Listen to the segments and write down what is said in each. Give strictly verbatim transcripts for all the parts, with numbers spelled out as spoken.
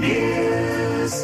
News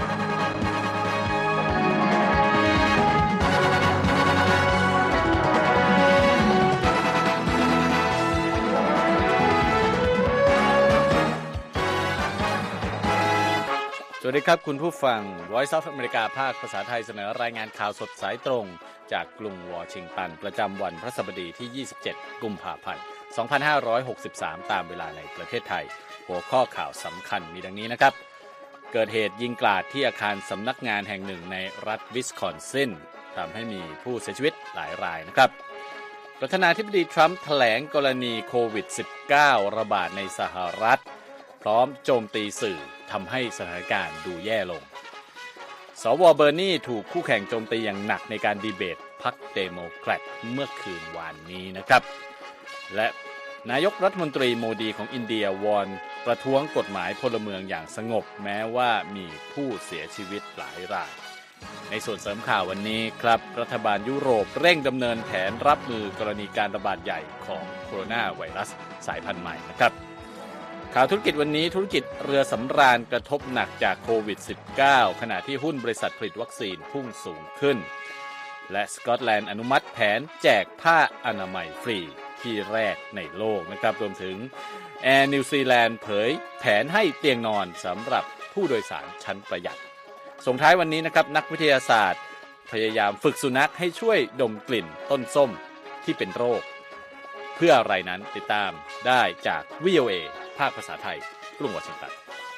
สวัสดีครับคุณผู้ฟัง Voice of America ภาคภาษาไทยเสนอรายงานข่าวสดสายตรงจากกรุงวอชิงตันประจำวันพฤหัสบดีที่ยี่สิบเจ็ดกุมภาพันธ์สองพันห้าร้อยหกสิบสามตามเวลาในประเทศไทยหัวข้อข่าวสำคัญมีดังนี้นะครับเกิดเหตุยิงกราดที่อาคารสำนักงานแห่งหนึ่งในรัฐวิสคอนซินทำให้มีผู้เสียชีวิตหลายรายนะครับประธานาธิบดีทรัมป์แถลงกรณีโควิด สิบเก้า ระบาดในสหรัฐพร้อมโจมตีสื่อทำให้สถานการณ์ดูแย่ลงสวเบอร์นีถูกคู่แข่งโจมตีอย่างหนักในการดีเบตพรรคเดโมแครตเมื่อคืนวานนี้นะครับและนายกรัฐมนตรีโมดีของอินเดียวอนประท้วงกฎหมายพลเมืองอย่างสงบแม้ว่ามีผู้เสียชีวิตหลายรายในส่วนเสริมข่าววันนี้ครับรัฐบาลยุโรปเร่งดำเนินแผนรับมือกรณีการระบาดใหญ่ของโคโรนาไวรัสสายพันธุ์ใหม่นะครับข่าวธุรกิจวันนี้ธุรกิจเรือสำราญกระทบหนักจากโควิด สิบเก้า ขณะที่หุ้นบริษัทผลิตวัคซีนพุ่งสูงขึ้นและสกอตแลนด์อนุมัติแผนแจกผ้าอนามัยฟรีที่แรกในโลกนะครับรวมถึงแอร์นิวซีแลนด์เผยแผนให้เตียงนอนสำหรับผู้โดยสารชั้นประหยัดส่งท้ายวันนี้นะครับนักวิทยาศาสตร์พยายามฝึกสุนัขให้ช่วยดมกลิ่นต้นส้มที่เป็นโรคเพื่ออะไรนั้นติดตามได้จาก วี โอ เอ ภาคภาษาไทยกรุงวอชิงตัน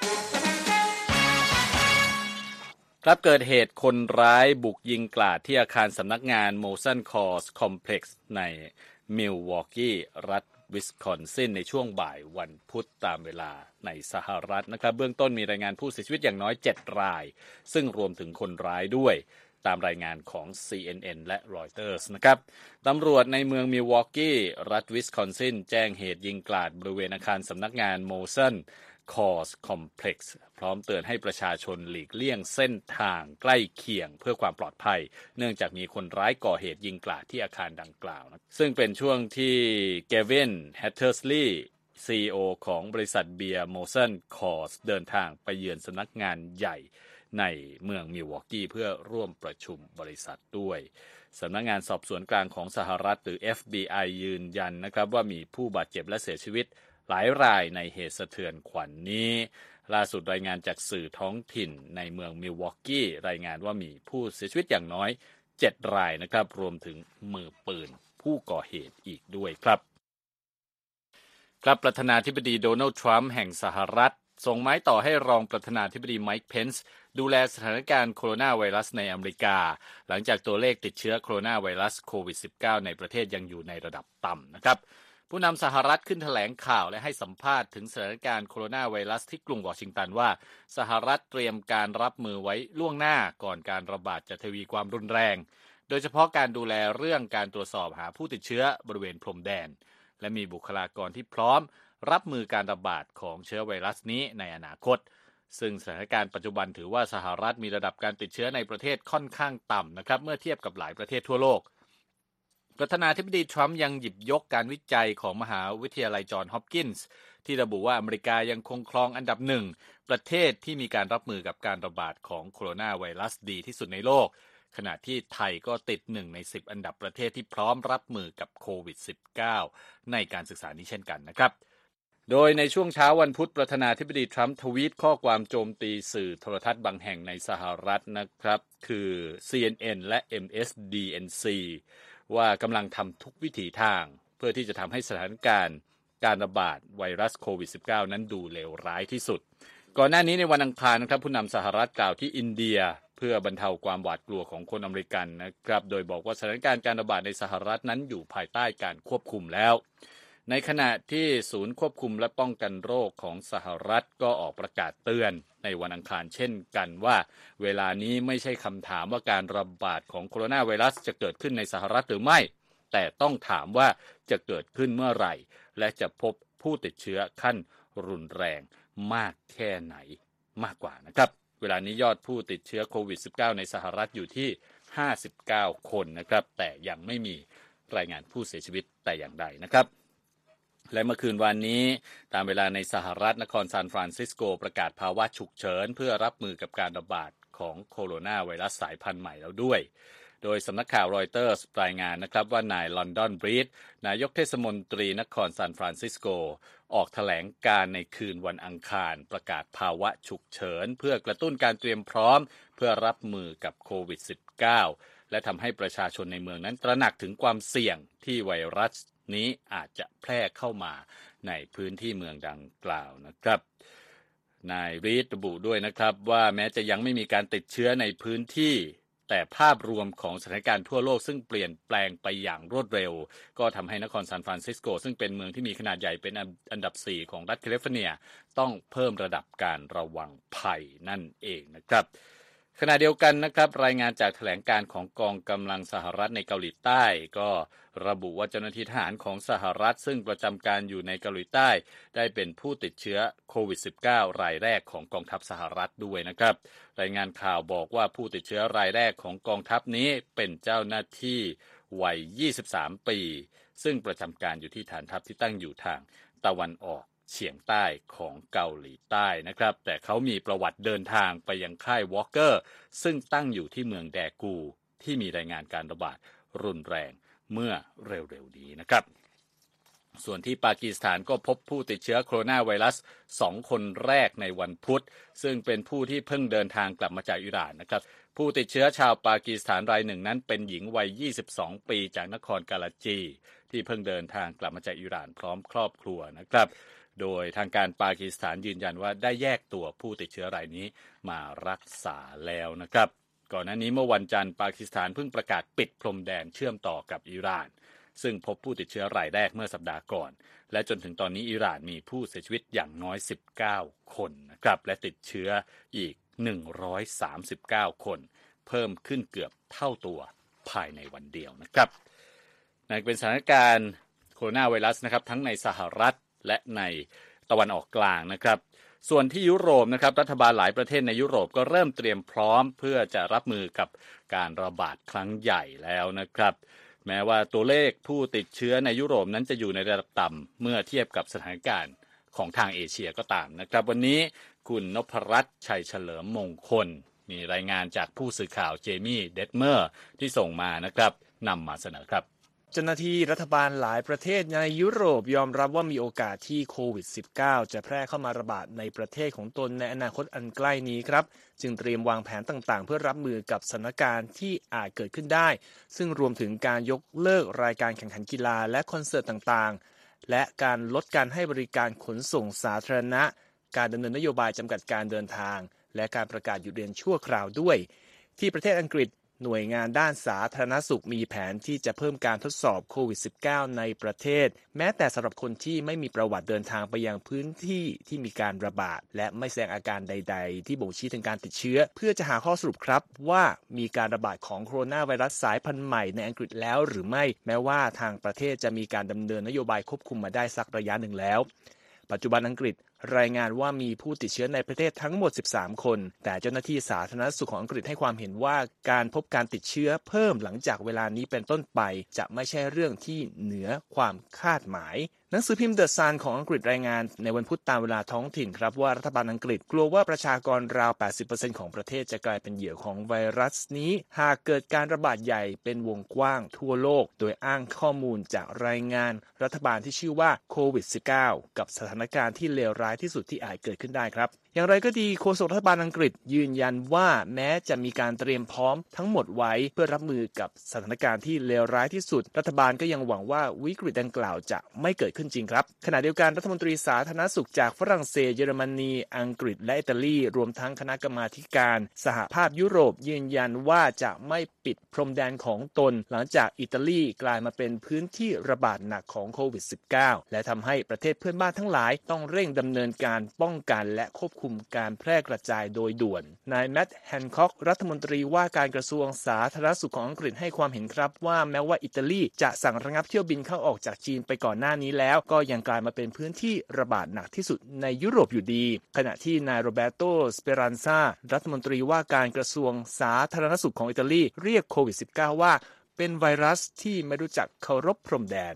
ครับเกิดเหตุคนร้ายบุกยิงกราดที่อาคารสำนักงาน Molson Coors Complex ในมิลวอกกี้รัฐวิสคอนซินในช่วงบ่ายวันพุธตามเวลาในสหรัฐนะครับเบื้องต้นมีรายงานผู้เสียชีวิตอย่างน้อยเจ็ดรายซึ่งรวมถึงคนร้ายด้วยตามรายงานของ ซี เอ็น เอ็น และ Reuters นะครับตำรวจในเมืองมิลวอกกี้รัฐวิสคอนซินแจ้งเหตุยิงกราดบริเวณอาคารสำนักงาน Molson Coors Complex พร้อมเตือนให้ประชาชนหลีกเลี่ยงเส้นทางใกล้เคียงเพื่อความปลอดภัยเนื่องจากมีคนร้ายก่อเหตุยิงกราดที่อาคารดังกล่าวนะซึ่งเป็นช่วงที่เกวิน แฮตเทอร์สลีย์ ซี อี โอ ของบริษัทเบียร์ Molson Coors เดินทางไปเยือนสำนักงานใหญ่ในเมืองมิลวอกกี้เพื่อร่วมประชุมบริษัทด้วยสำนักงานสอบสวนกลางของสหรัฐหรือ เอฟ บี ไอ ยืนยันนะครับว่ามีผู้บาดเจ็บและเสียชีวิตหลายรายในเหตุสะเทือนขวัญ น, นี้ล่าสุดรายงานจากสื่อท้องถิ่นในเมืองมิลวอกกี้รายงานว่ามีผู้เสียชีวิตอย่างน้อยเจ็ดรายนะครับรวมถึงมือปืนผู้ก่อเหตุอีกด้วยครับครับประธานาธิบดีโดนัลด์ทรัมป์แห่งสหรัฐส่งไม้ต่อให้รองประธานาธิบดีไมค์เพนซ์ดูแลสถานการณ์โคโรนาไวรัสในอเมริกาหลังจากตัวเลขติดเชื้อโคโรนาไวรัสโควิด สิบเก้า ในประเทศยังอยู่ในระดับต่ำนะครับผู้นำสหรัฐขึ้นแถลงข่าวและให้สัมภาษณ์ถึงสถานการณ์โคโรนาไวรัสที่กรุงวอชิงตันว่าสหรัฐเตรียมการรับมือไว้ล่วงหน้าก่อนการระบาดจะทวีความรุนแรงโดยเฉพาะการดูแลเรื่องการตรวจสอบหาผู้ติดเชื้อบริเวณพรมแดนและมีบุคลากรที่พร้อมรับมือการระบาดของเชื้อไวรัสนี้ในอนาคตซึ่งสถานการณ์ปัจจุบันถือว่าสหรัฐมีระดับการติดเชื้อในประเทศค่อนข้างต่ำนะครับเมื่อเทียบกับหลายประเทศทั่วโลกประธานาธิบดีทรัมป์ยังหยิบยกการวิจัยของมหาวิทยาลัยจอห์นฮอปกินส์ที่ระบุว่าอเมริกายังคงครองอันดับหนึ่งประเทศที่มีการรับมือกับการระบาดของโคโรนาไวรัสดีที่สุดในโลกขณะที่ไทยก็ติดหนึ่งในสิบอันดับประเทศที่พร้อมรับมือกับโควิด สิบเก้า ในการศึกษานี้เช่นกันนะครับโดยในช่วงเช้าวันพุธประธานาธิบดีทรัมป์ทวีตข้อความโจมตีสื่อโทรทัศน์บางแห่งในสหรัฐนะครับคือ ซี เอ็น เอ็น และ เอ็ม เอส ดี เอ็น ซี ว่ากำลังทำทุกวิถีทางเพื่อที่จะทำให้สถานการณ์การระบาดไวรัสโควิด สิบเก้า นั้นดูเลวร้ายที่สุดก่อนหน้านี้ในวันอังคารนะครับผู้นำสหรัฐกล่าวที่อินเดียเพื่อบรรเทาความหวาดกลัวของคนอเมริกันนะครับโดยบอกว่าสถานการณ์การระบาดในสหรัฐนั้นอยู่ภายใต้การควบคุมแล้วในขณะที่ศูนย์ควบคุมและป้องกันโรคของสหรัฐก็ออกประกาศเตือนในวันอังคารเช่นกันว่าเวลานี้ไม่ใช่คำถามว่าการระบาดของโคโรนาไวรัสจะเกิดขึ้นในสหรัฐหรือไม่แต่ต้องถามว่าจะเกิดขึ้นเมื่อไหร่และจะพบผู้ติดเชื้อขั้นรุนแรงมากแค่ไหนมากกว่านะครับเวลานี้ยอดผู้ติดเชื้อโควิด สิบเก้า ในสหรัฐอยู่ที่ห้าสิบเก้าคนนะครับแต่ยังไม่มีรายงานผู้เสียชีวิตแต่อย่างใดนะครับและเมื่อคืนวันนี้ตามเวลาในสหรัฐนครซานฟรานซิสโกประกาศภาวะฉุกเฉินเพื่อรับมือกับการระบาดของโคโรนาไวรัสสายพันธุ์ใหม่แล้วด้วยโดยสำนักข่าวรอยเตอร์สรายงานนะครับว่านายลอนดอนบรีดนายกเทศมนตรีนครซานฟรานซิสโกออกแถลงการในคืนวันอังคารประกาศภาวะฉุกเฉินเพื่อกระตุ้นการเตรียมพร้อมเพื่อรับมือกับโควิด สิบเก้า และทำให้ประชาชนในเมืองนั้นตระหนักถึงความเสี่ยงที่ไวรัสนี้อาจจะแพร่เข้ามาในพื้นที่เมืองดังกล่าวนะครับนายรีดระบุด้วยนะครับว่าแม้จะยังไม่มีการติดเชื้อในพื้นที่แต่ภาพรวมของสถานการณ์ทั่วโลกซึ่งเปลี่ยนแปลงไปอย่างรวดเร็วก็ทำให้นครซานฟรานซิสโกซึ่งเป็นเมืองที่มีขนาดใหญ่เป็นอันดับสี่ของรัฐแคลิฟอร์เนียต้องเพิ่มระดับการระวังภัยนั่นเองนะครับขณะเดียวกันนะครับรายงานจากแถลงการของกองกำลังสหรัฐในเกาหลีใต้ก็ระบุว่าเจ้าหน้าที่ทหารของสหรัฐซึ่งประจำการอยู่ในเกาหลีใต้ได้เป็นผู้ติดเชื้อโควิด สิบเก้า รายแรกของกองทัพสหรัฐด้วยนะครับรายงานข่าวบอกว่าผู้ติดเชื้อรายแรกของกองทัพนี้เป็นเจ้าหน้าที่วัยยี่สิบสามปีซึ่งประจำการอยู่ที่ฐานทัพที่ตั้งอยู่ทางตะวันออกเฉียงใต้ของเกาหลีใต้นะครับแต่เขามีประวัติเดินทางไปยังค่ายวอล์กเกอร์ซึ่งตั้งอยู่ที่เมืองแดกูที่มีรายงานการระบาดรุนแรงเมื่อเร็วๆนี้นะครับส่วนที่ปากีสถานก็พบผู้ติดเชื้อโคโรนาไวรัสสองคนแรกในวันพุธซึ่งเป็นผู้ที่เพิ่งเดินทางกลับมาจากอิหร่านนะครับผู้ติดเชื้อชาวปากีสถานรายหนึ่งนั้นเป็นหญิงวัยยี่สิบสองปีจากนครกาลาจีที่เพิ่งเดินทางกลับมาจากอิหร่านพร้อมครอบครัวนะครับโดยทางการปากีสถานยืนยันว่าได้แยกตัวผู้ติดเชื้อรายนี้มารักษาแล้วนะครับก่อนหน้านี้เมื่อวันจันทร์ปากีสถานเพิ่งประกาศปิดพรมแดนเชื่อมต่อกับอิหร่านซึ่งพบผู้ติดเชื้อรายแรกเมื่อสัปดาห์ก่อนและจนถึงตอนนี้อิหร่านมีผู้เสียชีวิตอย่างน้อยสิบเก้าคนนะครับและติดเชื้ออีกหนึ่งร้อยสามสิบเก้าคนเพิ่มขึ้นเกือบเท่าตัวภายในวันเดียวนะครับนั่นเป็นสถานการณ์โคโรนาไวรัสนะครับทั้งในสหรัฐและในตะวันออกกลางนะครับส่วนที่ยุโรปนะครับรัฐบาลหลายประเทศในยุโรปก็เริ่มเตรียมพร้อมเพื่อจะรับมือกับการระบาดครั้งใหญ่แล้วนะครับแม้ว่าตัวเลขผู้ติดเชื้อในยุโรปนั้นจะอยู่ในระดับต่ำเมื่อเทียบกับสถานการณ์ของทางเอเชียก็ตามนะครับวันนี้คุณนพรัตน์ชัยเฉลิมมงคลมีรายงานจากผู้สื่อข่าวเจมี่เดดเมอร์ที่ส่งมานะครับนำมาเสนอครับเจ้าหน้าที่รัฐบาลหลายประเทศในยุโรปยอมรับว่ามีโอกาสที่โควิด สิบเก้า จะแพร่เข้ามาระบาดในประเทศของตนในอนาคตอันใกล้นี้ครับจึงเตรียมวางแผนต่างๆเพื่อรับมือกับสถานการณ์ที่อาจเกิดขึ้นได้ซึ่งรวมถึงการยกเลิกรายการแข่งขันกีฬาและคอนเสิร์ตต่างๆและการลดการให้บริการขนส่งสาธารณะการดำเนินนโยบายจำกัดการเดินทางและการประกาศหยุดเรียนชั่วคราวด้วยที่ประเทศอังกฤษหน่วยงานด้านสาธารณสุขมีแผนที่จะเพิ่มการทดสอบโควิด สิบเก้า ในประเทศแม้แต่สำหรับคนที่ไม่มีประวัติเดินทางไปยังพื้นที่ที่มีการระบาดและไม่แสดงอาการใดๆที่บ่งชี้ถึงการติดเชื้อเพื่อจะหาข้อสรุปครับว่ามีการระบาดของโคโรนาไวรัสสายพันธุ์ใหม่ในอังกฤษแล้วหรือไม่แม้ว่าทางประเทศจะมีการดำเนินนโยบายควบคุมมาได้สักระยะหนึ่งแล้วปัจจุบันอังกฤษรายงานว่ามีผู้ติดเชื้อในประเทศทั้งหมดสิบสามคนแต่เจ้าหน้าที่สาธารณสุขของอังกฤษให้ความเห็นว่าการพบการติดเชื้อเพิ่มหลังจากเวลานี้เป็นต้นไปจะไม่ใช่เรื่องที่เหนือความคาดหมายหนังสือพิมพ์ The Sun ของอังกฤษรายงานในวันพุธตามเวลาท้องถิ่นครับว่ารัฐบาลอังกฤษกลัวว่าประชากรราว แปดสิบเปอร์เซ็นต์ ของประเทศจะกลายเป็นเหยื่อของไวรัสนี้หากเกิดการระบาดใหญ่เป็นวงกว้างทั่วโลกโดยอ้างข้อมูลจากรายงานรัฐบาลที่ชื่อว่าโควิด สิบเก้า กับสถานการณ์ที่เลวร้ายที่สุดที่อาจเกิดขึ้นได้ครับอย่างไรก็ดีโฆษกรัฐบาลอังกฤษยืนยันว่าแม้จะมีการเตรียมพร้อมทั้งหมดไว้เพื่อรับมือกับสถานการณ์ที่เลวร้ายที่สุดรัฐบาลก็ยังหวังว่าวิกฤตดังกล่าวจะไม่เกิดขึ้นจริงครับขณะเดียวกันรัฐมนตรีสาธารณสุขจากฝรั่งเศสเยอรมนีอังกฤษและอิตาลีรวมทั้งคณะกรรมาธิการสหภาพยุโรปยืนยันว่าจะไม่ปิดพรมแดนของตนหลังจากอิตาลีกลายมาเป็นพื้นที่ระบาดหนักของโควิด สิบเก้า และทำให้ประเทศเพื่อนบ้านทั้งหลายต้องเร่งดำเนินการป้องกันและควบคุมการแพร่กระจายโดยด่วนนายแมตต์แฮนค็อกรัฐมนตรีว่าการกระทรวงสาธารณสุขของอังกฤษให้ความเห็นครับว่าแม้ว่าอิตาลีจะสั่งระงับเที่ยวบินเข้าออกจากจีนไปก่อนหน้านี้แล้วก็ยังกลายมาเป็นพื้นที่ระบาดหนักที่สุดในยุโรปอยู่ดีขณะที่นายโรเบโตสเปรันซารัฐมนตรีว่าการกระทรวงสาธารณสุขของอิตาลีเรียกโควิด สิบเก้า ว่าเป็นไวรัสที่ไม่รู้จักเคารพพรมแดน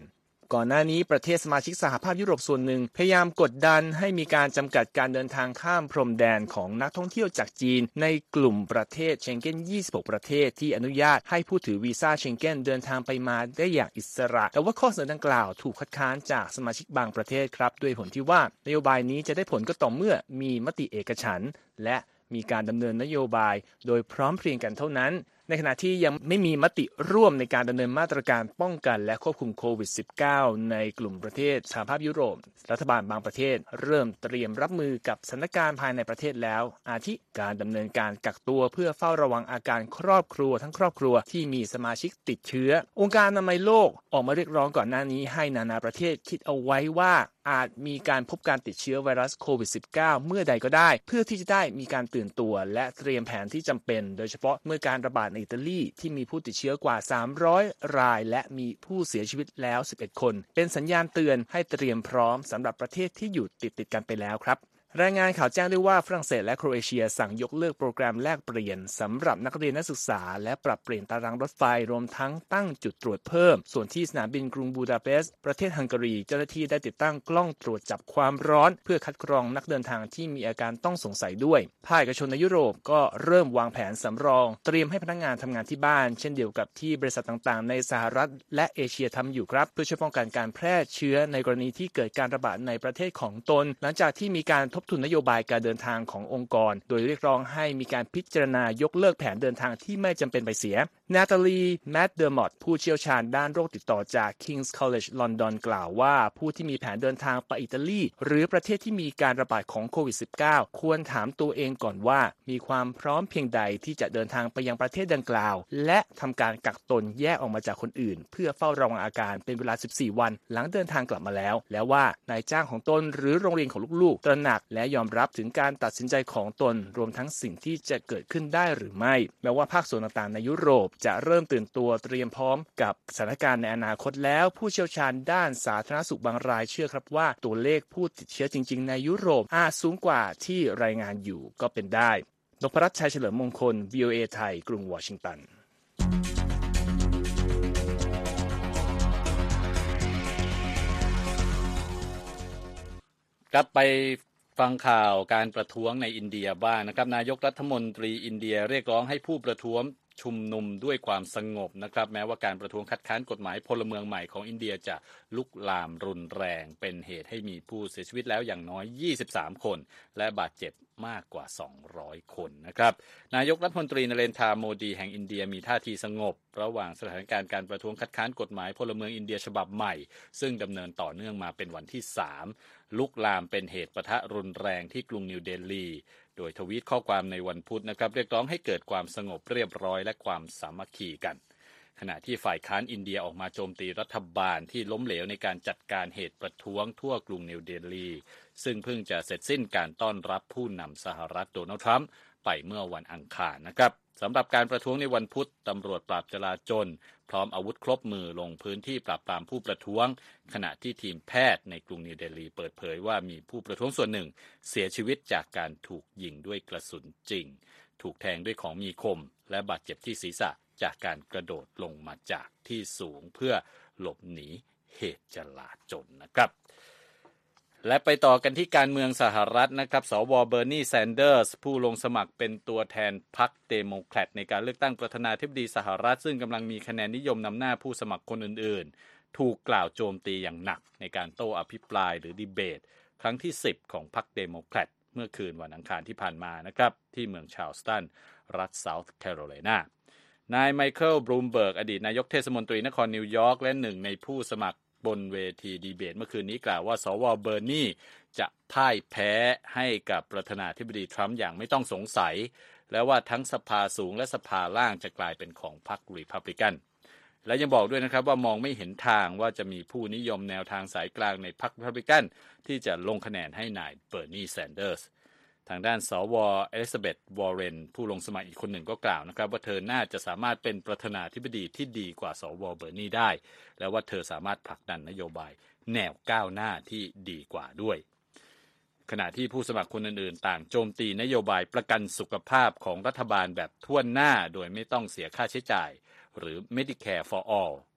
ก่อนหน้านี้ประเทศสมาชิกสหภาพยุโรปส่วนหนึ่งพยายามกดดันให้มีการจำกัดการเดินทางข้ามพรมแดนของนักท่องเที่ยวจากจีนในกลุ่มประเทศเชงเก้นยี่สิบหกประเทศที่อนุญาตให้ผู้ถือวีซ่าเชงเก้นเดินทางไปมาได้อย่างอิสระแต่ว่าข้อเสนอดังกล่าวถูกคัดค้านจากสมาชิกบางประเทศครับด้วยผลที่ว่านโยบายนี้จะได้ผลก็ต่อเมื่อมีมติเอกฉันท์และมีการดำเนินนโยบายโดยพร้อมเพรียงกันเท่านั้นในขณะที่ยังไม่มีมติร่วมในการดำเนินมาตรการป้องกันและควบคุมโควิด สิบเก้า ในกลุ่มประเทศสหภาพยุโรปรัฐบาลบางประเทศเริ่มเตรียมรับมือกับสถานการณ์ภายในประเทศแล้วอาทิการดำเนินการกักตัวเพื่อเฝ้าระวังอาการครอบครัวทั้งครอบครัวที่มีสมาชิกติดเชื้อองค์การอนามัยโลกออกมาเรียกร้องก่อนหน้านี้ให้นานาประเทศคิดเอาไว้ว่าอาจมีการพบการติดเชื้อไวรัสโควิด สิบเก้า เมื่อใดก็ได้เพื่อที่จะได้มีการตื่นตัวและเตรียมแผนที่จำเป็นโดยเฉพาะเมื่อการระบาดในอิตาลีที่มีผู้ติดเชื้อกว่าสามร้อยรายและมีผู้เสียชีวิตแล้วสิบเอ็ดคนเป็นสัญญาณเตือนให้เตรียมพร้อมสำหรับประเทศที่อยู่ติดๆกันไปแล้วครับรายงานข่าวแจ้งด้วยว่าฝรั่งเศสและโครเอเชียสั่งยกเลิกโปรแกรมแลกเปลี่ยนสำหรับนักเรียนนักศึกษาและปรับเปลี่ยนตารางรถไฟรวมทั้งตั้งจุดตรวจเพิ่มส่วนที่สนามบินกรุงบูดาเปสต์ประเทศฮังการีเจ้าหน้าที่ได้ติดตั้งกล้องตรวจจับความร้อนเพื่อคัดกรองนักเดินทางที่มีอาการต้องสงสัยด้วยภาคเอกชนในยุโรปก็เริ่มวางแผนสำรองเตรียมให้พนักงานทำงานที่บ้านเช่นเดียวกับที่บริษัทต่างๆในสหรัฐและเอเชียทำอยู่ครับเพื่อช่วยป้องกันการแพร่เชื้อในกรณีที่เกิดการระบาดในประเทศของตนหลังจากที่มีการทบทวนนโยบายการเดินทางขององค์กรโดยเรียกร้องให้มีการพิจารณายกเลิกแผนเดินทางที่ไม่จำเป็นไปเสียนาตาลีแมดเดอร์มอตผู้เชี่ยวชาญด้านโรคติดต่อจาก King's College London กล่าวว่าผู้ที่มีแผนเดินทางไปอิตาลีหรือประเทศที่มีการระบาดของโควิด สิบเก้า ควรถามตัวเองก่อนว่ามีความพร้อมเพียงใดที่จะเดินทางไปยังประเทศดังกล่าวและทำการกักตนแยกออกมาจากคนอื่นเพื่อเฝ้าระวังอาการเป็นเวลาสิบสี่วันหลังเดินทางกลับมาแล้วแล้วว่านายจ้างของตนหรือโรงเรียนของลูกๆตระหนักและยอมรับถึงการตัดสินใจของตนรวมทั้งสิ่งที่จะเกิดขึ้นได้หรือไม่แม้ว่าภาคส่วนต่างๆในยุโรปจะเริ่มตื่นตัวเตรียมพร้อมกับสถานการณ์ในอนาคตแล้วผู้เชี่ยวชาญด้านสาธารณสุขบางรายเชื่อครับว่าตัวเลขผู้ติดเชื้อจริงๆในยุโรปอาจสูงกว่าที่รายงานอยู่ก็เป็นได้นพรัตน์ชัยเฉลิมมงคล วี โอ เอ ไทยกรุงวอชิงตันกลับไปฟังข่าวการประท้วงในอินเดียบ้างนะครับนายกรัฐมนตรีอินเดียเรียกร้องให้ผู้ประท้วงชุมนุมด้วยความสงบนะครับแม้ว่าการประท้วงคัดค้านกฎหมายพลเมืองใหม่ของอินเดียจะลุกลามรุนแรงเป็นเหตุให้มีผู้เสียชีวิตแล้วอย่างน้อยยี่สิบสามคนและบาดเจ็บมากกว่าสองร้อยคนนะครับนายกรัฐมนตรีนเรนทราโมดีแห่งอินเดียมีท่าทีสงบระหว่างสถานการณ์การประท้วงคัดค้านกฎหมายพลเมืองอินเดียฉบับใหม่ซึ่งดำเนินต่อเนื่องมาเป็นวันที่สามลุกลามเป็นเหตุปะทะรุนแรงที่กรุงนิวเดลีโดยทวีตข้อความในวันพุธนะครับเรียกร้องให้เกิดความสงบเรียบร้อยและความสามัคคีกันขณะที่ฝ่ายค้านอินเดียออกมาโจมตีรัฐบาลที่ล้มเหลวในการจัดการเหตุประท้วงทั่วกรุงนิวเดลีซึ่งเพิ่งจะเสร็จสิ้นการต้อนรับผู้นำสหรัฐโดนัลด์ทรัมป์ไปเมื่อวันอังคารนะครับสำหรับการประท้วงในวันพุธตำรวจปราบจลาจลพร้อมอาวุธครบมือลงพื้นที่ปราบปรามผู้ประท้วงขณะที่ทีมแพทย์ในกรุงนิวเดลีเปิดเผยว่ามีผู้ประท้วงส่วนหนึ่งเสียชีวิตจากการถูกยิงด้วยกระสุนจริงถูกแทงด้วยของมีคมและบาดเจ็บที่ศีรษะจากการกระโดดลงมาจากที่สูงเพื่อหลบหนีเหตุจลาจลนะครับและไปต่อกันที่การเมืองสหรัฐนะครับสวเบอร์นีแซนเดอร์สผู้ลงสมัครเป็นตัวแทนพรรคเดโมแครตในการเลือกตั้งประธานาธิบดีสหรัฐซึ่งกำลังมีคะแนนนิยมนำหน้าผู้สมัครคนอื่นๆถูกกล่าวโจมตีอย่างหนักในการโต้อภิปรายหรือดีเบตครั้งที่สิบของพรรคเดโมแครตเมื่อคืนวันอังคารที่ผ่านมานะครับที่เมืองชาร์ลสตันรัฐเซาท์แคโรไลนานายไมเคิลบลูมเบิร์กอดีตนายกเทศมนตรีนครนิวยอร์กและหนึ่งในผู้สมัครบนเวทีดีเบตเมื่อคืนนี้กล่าวว่าสวเบอร์นีจะพ่ายแพ้ให้กับประธานาธิบดีทรัมป์อย่างไม่ต้องสงสัยและว่าทั้งสภาสูงและสภาล่างจะกลายเป็นของพรรครีพับลิกันและยังบอกด้วยนะครับว่ามองไม่เห็นทางว่าจะมีผู้นิยมแนวทางสายกลางในพรรครีพับลิกันที่จะลงคะแนนให้นายเบอร์นีแซนเดอร์สทางด้านสวเอลิซาเบธวอร์เรนผู้ลงสมัครอีกคนหนึ่งก็กล่าวนะครับว่าเธอน่าจะสามารถเป็นประธานาธิบดีที่ดีกว่าสวเบอร์นีได้และว่าเธอสามารถผลักดันนโยบายแนวก้าวหน้าที่ดีกว่าด้วยขณะที่ผู้สมัครคนอื่นๆต่างโจมตีนโยบายประกันสุขภาพของรัฐบาลแบบทั่วหน้าโดยไม่ต้องเสียค่าใช้จ่ายหรือ Medicare for All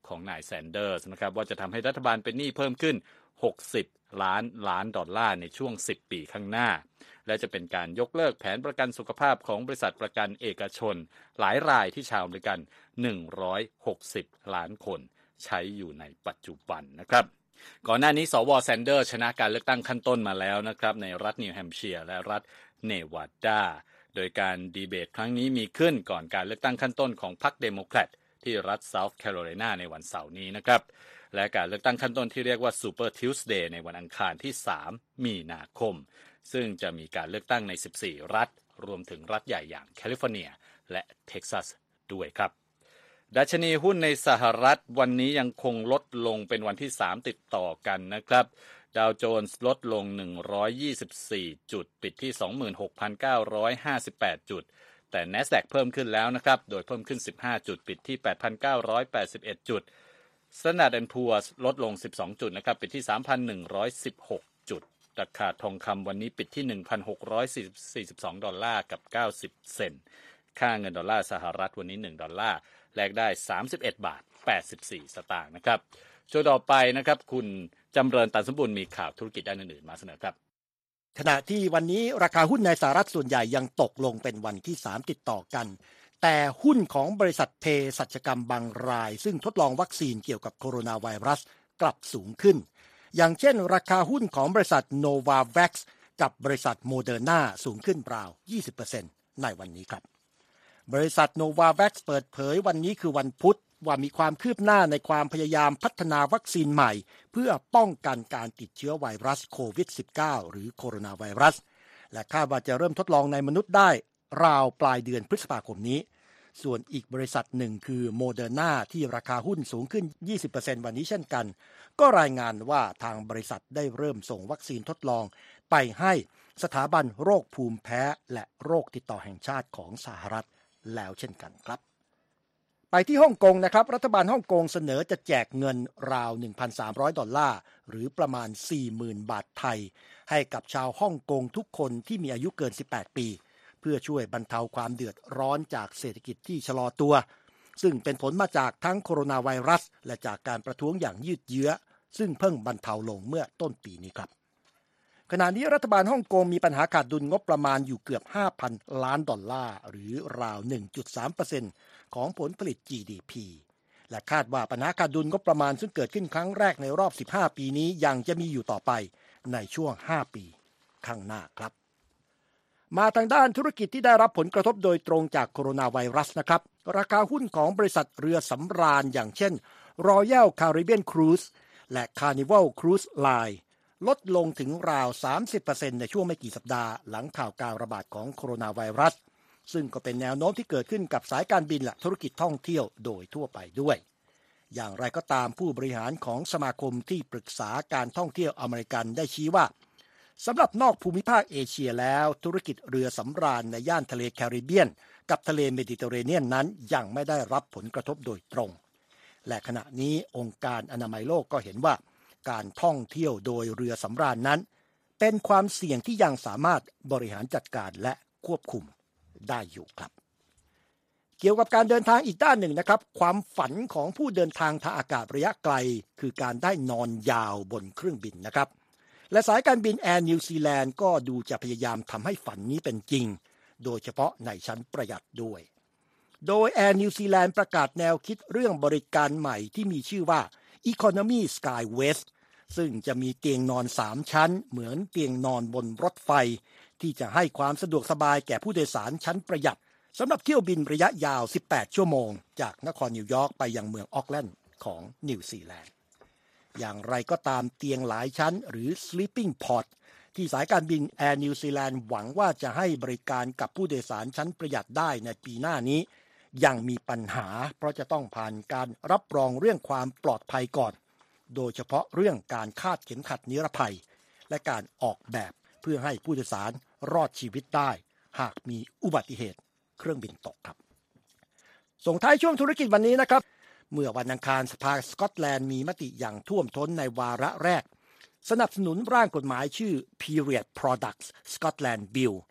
ของนายแซนเดอร์สนะครับว่าจะทำให้รัฐบาลเป็นหนี้เพิ่มขึ้นหกสิบล้านล้านดอลลาร์ในช่วงสิบปีข้างหน้าและจะเป็นการยกเลิกแผนประกันสุขภาพของบริษัทประกันเอกชนหลายรายที่ชาวอเมริกันหนึ่งร้อยหกสิบล้านคนใช้อยู่ในปัจจุบันนะครับก่อนหน้านี้สวแซนเดอร์ชนะการเลือกตั้งขั้นต้นมาแล้วนะครับในรัฐนิวแฮมป์เชียร์และรัฐเนวาดาโดยการดีเบตครั้งนี้มีขึ้นก่อนการเลือกตั้งขั้นต้นของพรรคเดโมแครตที่รัฐเซาท์แคโรไลนาในวันเสาร์นี้นะครับและการเลือกตั้งขั้นต้นที่เรียกว่า Super Tuesday ในวันอังคารที่สามมีนาคมซึ่งจะมีการเลือกตั้งในสิบสี่รัฐรวมถึงรัฐใหญ่อย่างแคลิฟอร์เนียและเท็กซัสด้วยครับดัชนีหุ้นในสหรัฐวันนี้ยังคงลดลงเป็นวันที่สามติดต่อกันนะครับดาวโจนส์ลดลงหนึ่งร้อยยี่สิบสี่จุดปิดที่ สองหมื่นหกพันเก้าร้อยห้าสิบแปด จุดแต่ NASDAQ เพิ่มขึ้นแล้วนะครับโดยเพิ่มขึ้นสิบห้าจุดปิดที่ แปดพันเก้าร้อยแปดสิบเอ็ด จุด Standard แอนด์ Poor's ลดลงสิบสองจุดนะครับปิดที่ สามพันหนึ่งร้อยสิบหก จุดราคาทองคำวันนี้ปิดที่ หนึ่งพันหกร้อยสี่สิบสอง ดอลลาร์กับเก้าสิบเซนต์ค่าเงินดอลลาร์สหรัฐวันนี้หนึ่งดอลลาร์แลกได้สามสิบเอ็ดบาทแปดสิบสี่สตางค์นะครับช่วงต่อไปนะครับคุณจำเริญตันสมบูรณ์มีข่าวธุรกิจด้านอื่นๆมาเสนอครับขณะที่วันนี้ราคาหุ้นในสหรัฐส่วนใหญ่ยังตกลงเป็นวันที่สามติดต่อกันแต่หุ้นของบริษัทเภสัชกรรมบางรายซึ่งทดลองวัคซีนเกี่ยวกับโคโรนาไวรัสกลับสูงขึ้นอย่างเช่นราคาหุ้นของบริษัท Novavax กับบริษัท Moderna สูงขึ้นราว ยี่สิบเปอร์เซ็นต์ ในวันนี้ครับบริษัท Novavax เปิดเผยวันนี้คือวันพุธว่ามีความคืบหน้าในความพยายามพัฒนาวัคซีนใหม่เพื่อป้องกันการติดเชื้อไวรัสโควิด สิบเก้า หรือโคโรนาไวรัสและคาดว่าจะเริ่มทดลองในมนุษย์ได้ราวปลายเดือนพฤษภาคมนี้ส่วนอีกบริษัทหนึ่งคือ Moderna ที่ราคาหุ้นสูงขึ้น ยี่สิบเปอร์เซ็นต์ วันนี้เช่นกันก็รายงานว่าทางบริษัทได้เริ่มส่งวัคซีนทดลองไปให้สถาบันโรคภูมิแพ้และโรคติดต่อแห่งชาติของสหรัฐแล้วเช่นกันครับไปที่ฮ่องกงนะครับรัฐบาลฮ่องกงเสนอจะแจกเงินราว หนึ่งพันสามร้อย ดอลลาร์หรือประมาณ สี่หมื่น บาทไทยให้กับชาวฮ่องกงทุกคนที่มีอายุเกินสิบแปดปีเพื่อช่วยบรรเทาความเดือดร้อนจากเศรษฐกิจที่ชะลอตัวซึ่งเป็นผลมาจากทั้งโคโรนาไวรัสและจากการประท้วงอย่างยืดเยื้อซึ่งเพิ่งบรรเทาลงเมื่อต้นปีนี้ครับขณะนี้รัฐบาลฮ่องกงมีปัญหาขาดดุลงบประมาณอยู่เกือบ ห้าพัน ล้านดอลลาร์หรือราว หนึ่งจุดสามเปอร์เซ็นต์ ของผลผลิต จี ดี พี และคาดว่าปัญหาขาดดุลงบประมาณซึ่งเกิดขึ้นครั้งแรกในรอบสิบห้าปีนี้ยังจะมีอยู่ต่อไปในช่วงห้าปีข้างหน้าครับมาทางด้านธุรกิจที่ได้รับผลกระทบโดยตรงจากโคโรนาไวรัสนะครับราคาหุ้นของบริษัทเรือสำราญอย่างเช่น Royal Caribbean Cruise และ Carnival Cruise Line ลดลงถึงราว สามสิบเปอร์เซ็นต์ ในช่วงไม่กี่สัปดาห์หลังข่าวการระบาดของโคโรนาไวรัสซึ่งก็เป็นแนวโน้มที่เกิดขึ้นกับสายการบินและธุรกิจท่องเที่ยวโดยทั่วไปด้วยอย่างไรก็ตามผู้บริหารของสมาคมที่ปรึกษาการท่องเที่ยวอเมริกันได้ชี้ว่าสำหรับนอกภูมิภาคเอเชียแล้วธุรกิจเรือสำราญในย่านทะเลแคริบเบียนกับทะเลเมดิเตอร์เรเนียนนั้นยังไม่ได้รับผลกระทบโดยตรงและขณะนี้องค์การอนามัยโลกก็เห็นว่าการท่องเที่ยวโดยเรือสำราญนั้นเป็นความเสี่ยงที่ยังสามารถบริหารจัดการและควบคุมได้อยู่ครับเกี่ยวกับการเดินทางอีกด้านหนึ่งนะครับความฝันของผู้เดินทางทางอากาศระยะไกลคือการได้นอนยาวบนเครื่องบินนะครับและสายการบินแอร์นิวซีแลนด์ก็ดูจะพยายามทำให้ฝันนี้เป็นจริงโดยเฉพาะในชั้นประหยัดด้วยโดยแอร์นิวซีแลนด์ประกาศแนวคิดเรื่องบริการใหม่ที่มีชื่อว่า Economy Skywest ซึ่งจะมีเตียงนอนสามชั้นเหมือนเตียงนอนบนรถไฟที่จะให้ความสะดวกสบายแก่ผู้โดยสารชั้นประหยัดสำหรับเที่ยวบินระยะยาวสิบแปดชั่วโมงจากนครนิวยอร์กไปยังเมืองออกแลนด์ของนิวซีแลนด์อย่างไรก็ตามเตียงหลายชั้นหรือ sleeping pod ที่สายการบินแอร์นิวซีแลนด์หวังว่าจะให้บริการกับผู้โดยสารชั้นประหยัดได้ในปีหน้านี้ยังมีปัญหาเพราะจะต้องผ่านการรับรองเรื่องความปลอดภัยก่อนโดยเฉพาะเรื่องการคาดเข็มขัดนิรภัยและการออกแบบเพื่อให้ผู้โดยสารรอดชีวิตได้หากมีอุบัติเหตุเครื่องบินตกครับส่งท้ายช่วงธุรกิจวันนี้นะครับเมื่อวันอังคารสภาสกอตแลนด์มีมติอย่างท่วมท้นในวาระแรกสนับสนุนร่างกฎหมายชื่อ Period Products Scotland Bill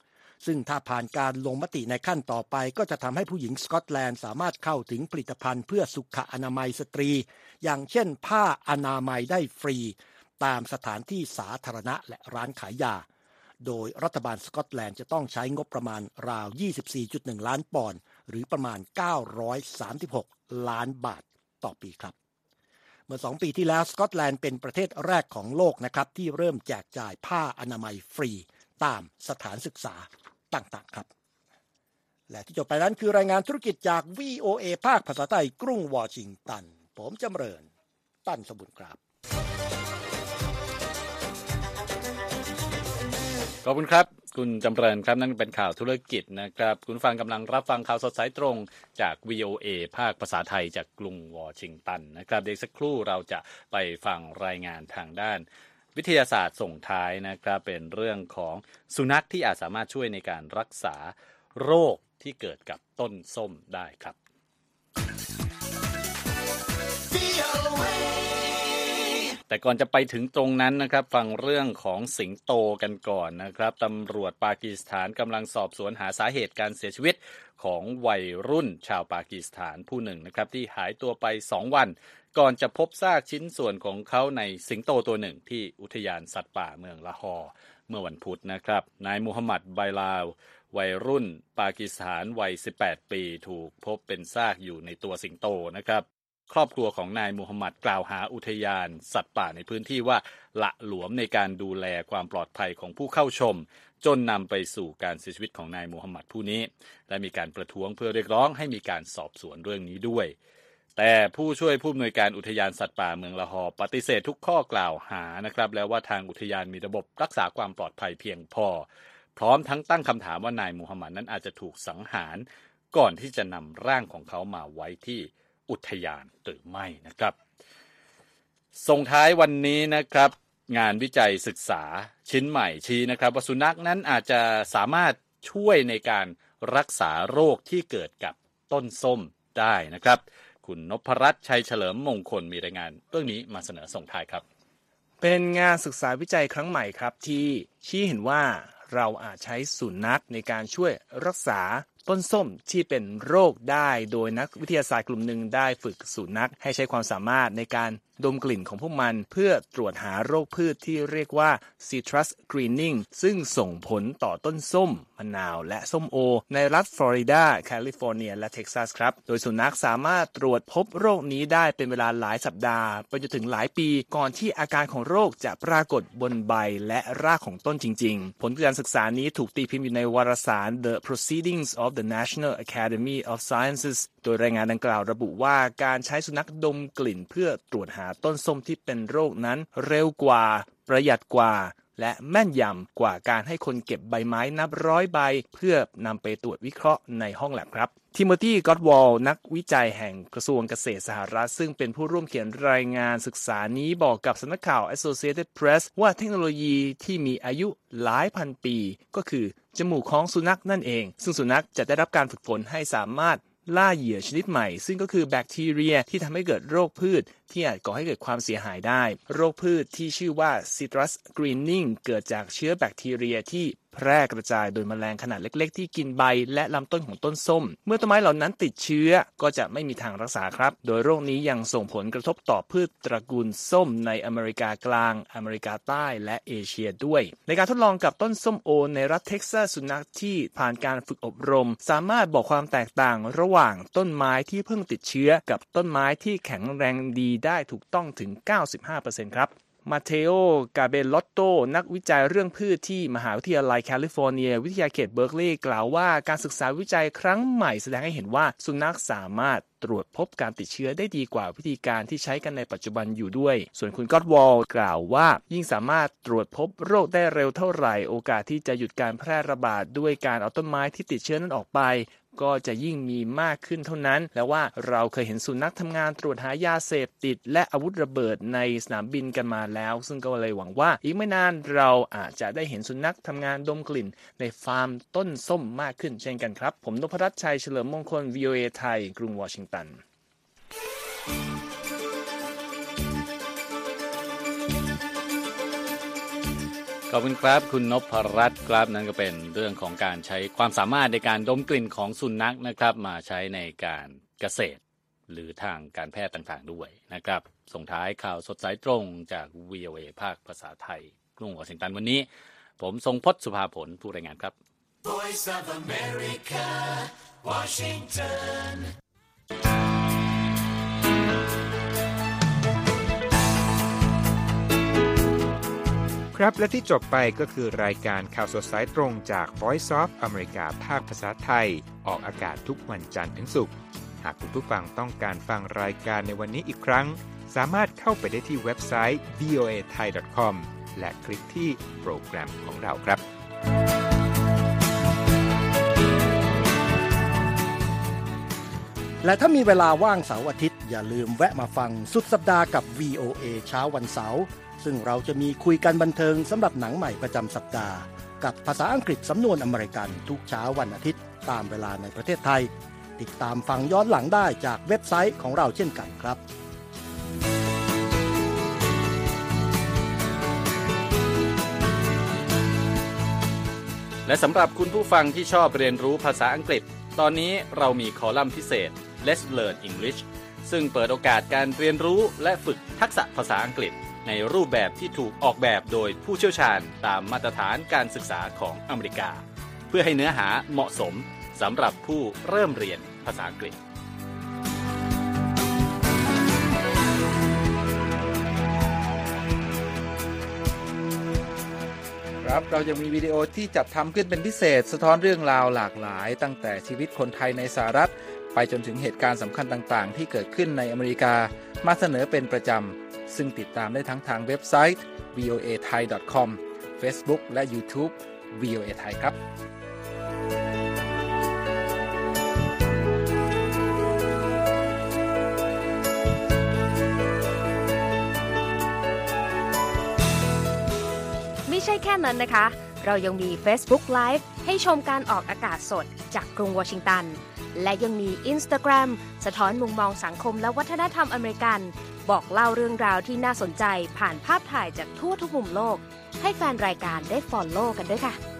ซึ่งถ้าผ่านการลงมติในขั้นต่อไปก็จะทำให้ผู้หญิงสกอตแลนด์สามารถเข้าถึงผลิตภัณฑ์เพื่อสุขอนามัยสตรีอย่างเช่นผ้าอนามัยได้ฟรีตามสถานที่สาธารณะและร้านขายยาโดยรัฐบาลสกอตแลนด์จะต้องใช้งบประมาณราว ยี่สิบสี่จุดหนึ่ง ล้านปอนด์หรือประมาณเก้าร้อยสามสิบหกล้านบาทต่อปีครับเมื่อสองปีที่แล้วสกอตแลนด์เป็นประเทศแรกของโลกนะครับที่เริ่มแจกจ่ายผ้าอนามัยฟรีตามสถานศึกษาต่างๆครับและที่จบไปนั้นคือรายงานธุรกิจจาก วี โอ เอ ภาคภาษาไทยกรุงวอชิงตันผมจำเริญตั้นสมบุญครับขอบคุณครับคุณจำเริญครับนั่นเป็นข่าวธุรกิจนะครับคุณฟังกำลังรับฟังข่าวสดสายตรงจาก วี โอ เอ ภาคภาษาไทยจากกรุงวอชิงตันนะครับเดี๋ยวสักครู่เราจะไปฟังรายงานทางด้านวิทยาศาสตร์ส่งท้ายนะครับเป็นเรื่องของสุนัขที่อาจสามารถช่วยในการรักษาโรคที่เกิดกับต้นส้มได้ครับแต่ก่อนจะไปถึงตรงนั้นนะครับฟังเรื่องของสิงโตกันก่อนนะครับตำรวจปากีสถานกำลังสอบสวนหาสาเหตุการเสียชีวิตของวัยรุ่นชาวปากีสถานผู้หนึ่งนะครับที่หายตัวไปสองวันก่อนจะพบซากชิ้นส่วนของเขาในสิงโตตัวหนึ่งที่อุทยานสัตว์ป่าเมืองละฮอร์เมื่อวันพุธนะครับนายมูฮัมหมัดไบลาววัยรุ่นปากีสถานวัยสิบแปดปีถูกพบเป็นซากอยู่ในตัวสิงโตนะครับครอบครัวของนายมูฮัมหมัดกล่าวหาอุทยานสัตว์ป่าในพื้นที่ว่าละหลวมในการดูแลความปลอดภัยของผู้เข้าชมจนนำไปสู่การเสียชีวิตของนายมูฮัมหมัดผู้นี้และมีการประท้วงเพื่อเรียกร้องให้มีการสอบสวนเรื่องนี้ด้วยแต่ผู้ช่วยผู้อำนวยการอุทยานสัตว์ป่าเมืองละฮอร์ปฏิเสธทุกข้อกล่าวหานะครับแล้วว่าทางอุทยานมีระบบรักษาความปลอดภัยเพียงพอพร้อมทั้งตั้งคำถามว่านายมูฮัมหมัดนั้นอาจจะถูกสังหารก่อนที่จะนำร่างของเขามาไว้ที่อุทยานหรือไม่นะครับส่งท้ายวันนี้นะครับงานวิจัยศึกษาชิ้นใหม่ชี้นะครับว่าสุนัขนั้นอาจจะสามารถช่วยในการรักษาโรคที่เกิดกับต้นส้มได้นะครับคุณนพรัตน์ชัยเฉลิมมงคลมีรายงานเรื่องนี้มาเสนอส่งท้ายครับเป็นงานศึกษาวิจัยครั้งใหม่ครับที่ชี้เห็นว่าเราอาจใช้สุนัขในการช่วยรักษาต้นส้มที่เป็นโรคได้โดยนักวิทยาศาสตร์กลุ่มหนึ่งได้ฝึกสุนัขให้ใช้ความสามารถในการดมกลิ่นของพวกมันเพื่อตรวจหาโรคพืชที่เรียกว่า citrus greening ซึ่งส่งผลต่อต้นส้มมะนาวและส้มโอในรัฐฟลอริดาแคลิฟอร์เนียและเท็กซัสครับโดยสุนัขสามารถตรวจพบโรคนี้ได้เป็นเวลาหลายสัปดาห์ไปจนถึงหลายปีก่อนที่อาการของโรคจะปรากฏบนใบและรากของต้นจริงๆผลการศึกษานี้ถูกตีพิมพ์อยู่ในวารสาร The Proceedings of the National Academy of Sciences โดยรายงานดังกล่าวระบุว่าการใช้สุนัขดมกลิ่นเพื่อตรวจหาต้นส้มที่เป็นโรคนั้นเร็วกว่าประหยัดกว่าและแม่นยำกว่าการให้คนเก็บใบไม้นับร้อยใบเพื่อนำไปตรวจวิเคราะห์ในห้องแลบครับทิโมธีก็อดวอลนักวิจัยแห่งกระทรวงเกษตรสหรัฐซึ่งเป็นผู้ร่วมเขียนรายงานศึกษานี้บอกกับสำนักข่าว Associated Press ว่าเทคโนโลยีที่มีอายุหลายพันปีก็คือจมูกของสุนัขนั่นเองซึ่งสุนัขจะได้รับการฝึกฝนให้สามารถล่าเหยื่อชนิดใหม่ซึ่งก็คือแบคทีเรียที่ทำให้เกิดโรคพืชที่อาจก่อให้เกิดความเสียหายได้โรคพืชที่ชื่อว่า citrus greening เกิดจากเชื้อแบคทีเรียที่แพร่กระจายโดยแมลงขนาดเล็กๆที่กินใบและลำต้นของต้นส้มเมื่อต้นไม้เหล่านั้นติดเชื้อก็จะไม่มีทางรักษาครับโดยโรคนี้ยังส่งผลกระทบต่อพืชตระกูลส้มในอเมริกากลางอเมริกาใต้และเอเชียด้วยในการทดลองกับต้นส้มโอในรัฐเท็กซัสสุนัขที่ผ่านการฝึกอบรมสามารถบอกความแตกต่างระหว่างต้นไม้ที่เพิ่งติดเชื้อกับต้นไม้ที่แข็งแรงดีได้ถูกต้องถึง เก้าสิบห้าเปอร์เซ็นต์ ครับมาเทโอกาเบลลอตโตนักวิจัยเรื่องพืชที่มหาวิทยาลัยแคลิฟอร์เนียวิทยาเขตเบิร์กลีย์กล่าวว่าการศึกษาวิจัยครั้งใหม่แสดงให้เห็นว่าสุนัขสามารถตรวจพบการติดเชื้อได้ดีกว่าวิธีการที่ใช้กันในปัจจุบันอยู่ด้วยส่วนคุณก็อดวอลกล่าวว่ายิ่งสามารถตรวจพบโรคได้เร็วเท่าไหร่โอกาสที่จะหยุดการแพร่ระบาดด้วยการเอาต้นไม้ที่ติดเชื้อนั้นออกไปก็จะยิ่งมีมากขึ้นเท่านั้นและว่าเราเคยเห็นสุนัขทำงานตรวจหายาเสพติดและอาวุธระเบิดในสนามบินกันมาแล้วซึ่งก็เลยหวังว่าอีกไม่นานเราอาจจะได้เห็นสุนัขทำงานดมกลิ่นในฟาร์มต้นส้มมากขึ้นเช่นกันครับผมนพรัตน์ชัยเฉลิมมงคล วี โอ เอ ไทยกรุงวอชิงตันขอบคุณครับคุณนพรัตน์ครับนั่นก็เป็นเรื่องของการใช้ความสามารถในการดมกลิ่นของสุนัขนะครับมาใช้ในการเกษตรหรือทางการแพทย์ต่างๆด้วยนะครับส่งท้ายข่าวสดสายตรงจาก วี โอ เอ ภาคภาษาไทยกรุงวอชิงตันวันนี้ผมทรงพจน์สุภาผลผู้รายงานครับ Voice of America Washington ครับและที่จบไปก็คือรายการข่าวสดสายตรงจาก Voice of America ภาคภาษาไทยออกอากาศทุกวันจันทร์ถึงศุกร์หากคุณผู้ฟังต้องการฟังรายการในวันนี้อีกครั้งสามารถเข้าไปได้ที่เว็บไซต์ วี โอ เอ ไทย ดอท คอม และคลิกที่โปรแกรมของเราครับและถ้ามีเวลาว่างเสาร์อาทิตย์อย่าลืมแวะมาฟังสุดสัปดาห์กับ วี โอ เอ เช้าวันเสาร์ซึ่งเราจะมีคุยกันบันเทิงสำหรับหนังใหม่ประจำสัปดาห์กับภาษาอังกฤษสำนวนอเมริกันทุกเช้าวันอาทิตย์ตามเวลาในประเทศไทยติดตามฟังย้อนหลังได้จากเว็บไซต์ของเราเช่นกันครับและสำหรับคุณผู้ฟังที่ชอบเรียนรู้ภาษาอังกฤษตอนนี้เรามีคอลัมน์พิเศษ Let's Learn English ซึ่งเปิดโอกาสการเรียนรู้และฝึกทักษะภาษาอังกฤษในรูปแบบที่ถูกออกแบบโดยผู้เชี่ยวชาญตามมาตรฐานการศึกษาของอเมริกาเพื่อให้เนื้อหาเหมาะสมสำหรับผู้เริ่มเรียนภาษาอังกฤษครับเรายังมีวิดีโอที่จัดทำขึ้นเป็นพิเศษสะท้อนเรื่องราวหลากหลายตั้งแต่ชีวิตคนไทยในสหรัฐไปจนถึงเหตุการณ์สำคัญต่างๆที่เกิดขึ้นในอเมริกามาเสนอเป็นประจำซึ่งติดตามได้ทั้งทางเว็บไซต์ วี โอ เอ ไทย ดอท คอม Facebook และ YouTube วี โอ เอ ไทยครับไม่ใช่แค่นั้นนะคะเรายังมี Facebook Live ให้ชมการออกอากาศสดจากกรุงวอชิงตันและยังมี Instagram สะท้อนมุมมองสังคมและวัฒนธรรมอเมริกันบอกเล่าเรื่องราวที่น่าสนใจผ่านภาพถ่ายจากทั่วทุกมุมโลกให้แฟนรายการได้ follow กันด้วยค่ะ